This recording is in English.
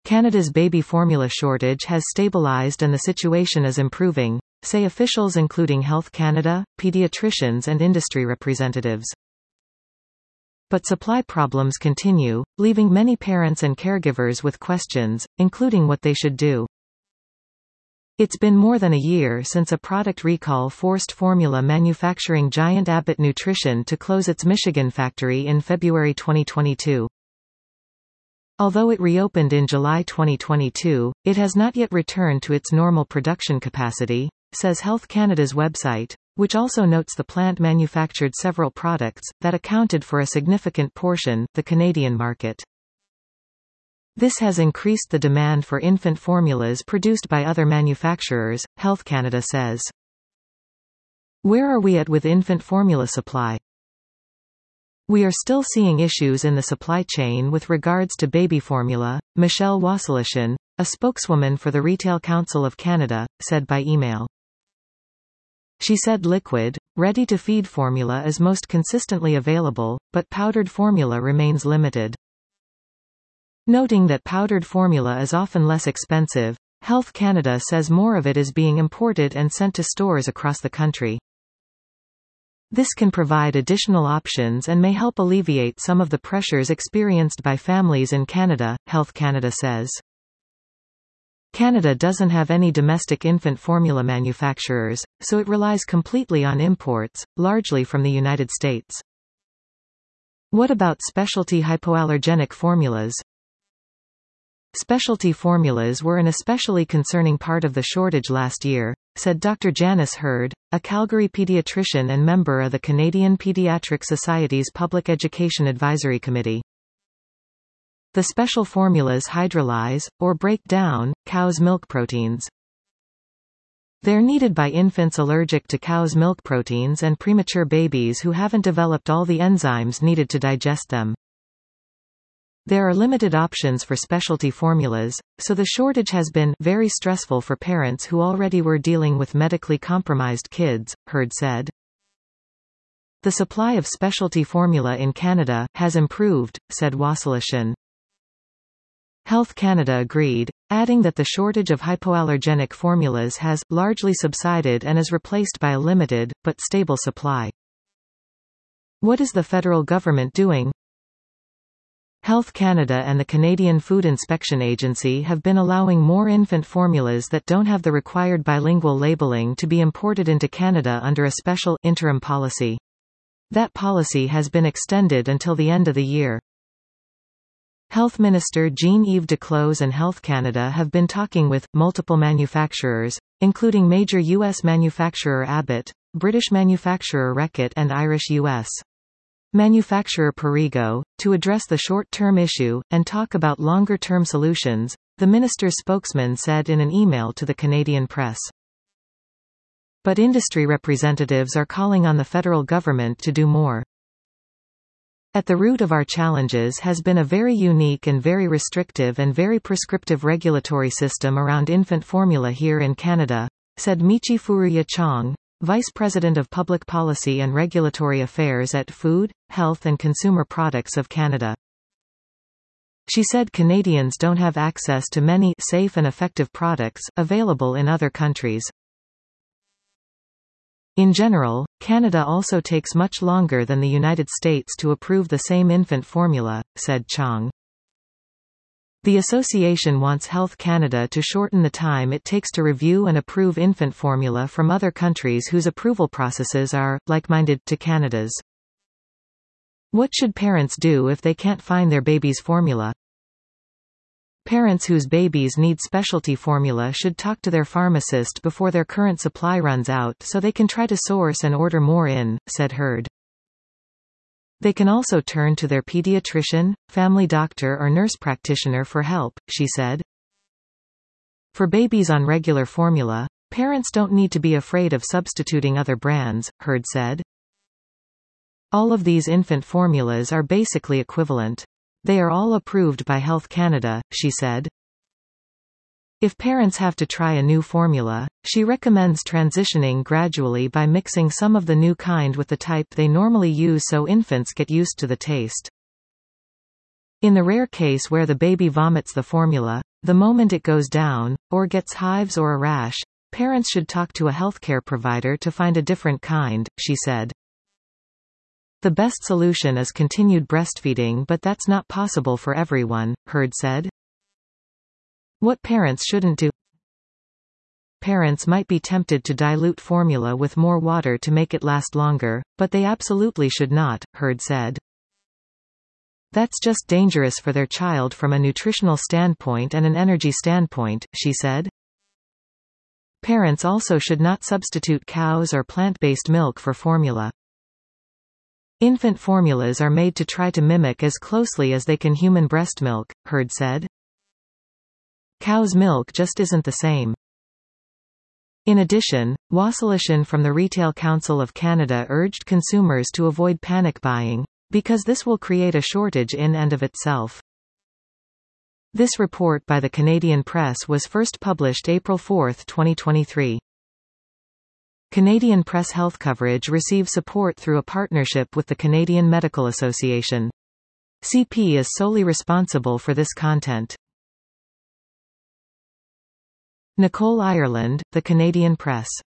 Canada's baby formula shortage has stabilized and the situation is improving, say officials including Health Canada, pediatricians and industry representatives. But supply problems continue, leaving many parents and caregivers with questions, including what they should do. It's been more than a year since a product recall forced formula manufacturing giant Abbott Nutrition to close its Michigan factory in February 2022. Although it reopened in July 2022, it has not yet returned to its normal production capacity, says Health Canada's website, which also notes the plant manufactured several products that accounted for a significant portion, the Canadian market. This has increased the demand for infant formulas produced by other manufacturers, Health Canada says. Where are we at with infant formula supply? We are still seeing issues in the supply chain with regards to baby formula, Michelle Wasilation, a spokeswoman for the Retail Council of Canada, said by email. She said liquid, ready-to-feed formula is most consistently available, but powdered formula remains limited. Noting that powdered formula is often less expensive, Health Canada says more of it is being imported and sent to stores across the country. This can provide additional options and may help alleviate some of the pressures experienced by families in Canada, Health Canada says. Canada doesn't have any domestic infant formula manufacturers, so it relies completely on imports, largely from the United States. What about specialty hypoallergenic formulas? Specialty formulas were an especially concerning part of the shortage last year, said Dr. Janice Hurd, a Calgary pediatrician and member of the Canadian Pediatric Society's Public Education Advisory Committee. The special formulas hydrolyze, or break down, cow's milk proteins. They're needed by infants allergic to cow's milk proteins and premature babies who haven't developed all the enzymes needed to digest them. There are limited options for specialty formulas, so the shortage has been very stressful for parents who already were dealing with medically compromised kids, Hurd said. The supply of specialty formula in Canada has improved, said Wasilation. Health Canada agreed, adding that the shortage of hypoallergenic formulas has largely subsided and is replaced by a limited, but stable supply. What is the federal government doing? Health Canada and the Canadian Food Inspection Agency have been allowing more infant formulas that don't have the required bilingual labeling to be imported into Canada under a special interim policy. That policy has been extended until the end of the year. Health Minister Jean-Yves Duclos and Health Canada have been talking with multiple manufacturers, including major U.S. manufacturer Abbott, British manufacturer Reckitt and Irish U.S. manufacturer Perrigo, to address the short-term issue, and talk about longer-term solutions, the minister's spokesman said in an email to the Canadian press. But industry representatives are calling on the federal government to do more. At the root of our challenges has been a very unique and very restrictive and very prescriptive regulatory system around infant formula here in Canada, said Michi Furuya Chong, Vice President of Public Policy and Regulatory Affairs at Food, Health and Consumer Products of Canada. She said Canadians don't have access to many safe and effective products available in other countries. In general, Canada also takes much longer than the United States to approve the same infant formula, said Chong. The association wants Health Canada to shorten the time it takes to review and approve infant formula from other countries whose approval processes are like-minded to Canada's. What should parents do if they can't find their baby's formula? Parents whose babies need specialty formula should talk to their pharmacist before their current supply runs out so they can try to source and order more in, said Hurd. They can also turn to their pediatrician, family doctor or nurse practitioner for help, she said. For babies on regular formula, parents don't need to be afraid of substituting other brands, Hurd said. All of these infant formulas are basically equivalent. They are all approved by Health Canada, she said. If parents have to try a new formula, she recommends transitioning gradually by mixing some of the new kind with the type they normally use so infants get used to the taste. In the rare case where the baby vomits the formula, The moment it goes down, or gets hives or a rash, parents should talk to a healthcare provider to find a different kind, she said. The best solution is continued breastfeeding, but that's not possible for everyone, Hurd said. What parents shouldn't do. Parents might be tempted to dilute formula with more water to make it last longer, but they absolutely should not, Hurd said. That's just dangerous for their child from a nutritional standpoint and an energy standpoint, she said. Parents also should not substitute cows or plant-based milk for formula. Infant formulas are made to try to mimic as closely as they can human breast milk, Hurd said. Cow's milk just isn't the same. In addition, Wassilition from the Retail Council of Canada urged consumers to avoid panic buying, because this will create a shortage in and of itself. This report by the Canadian Press was first published April 4, 2023. Canadian Press Health coverage receives support through a partnership with the Canadian Medical Association. CP is solely responsible for this content. Nicole Ireland, The Canadian Press.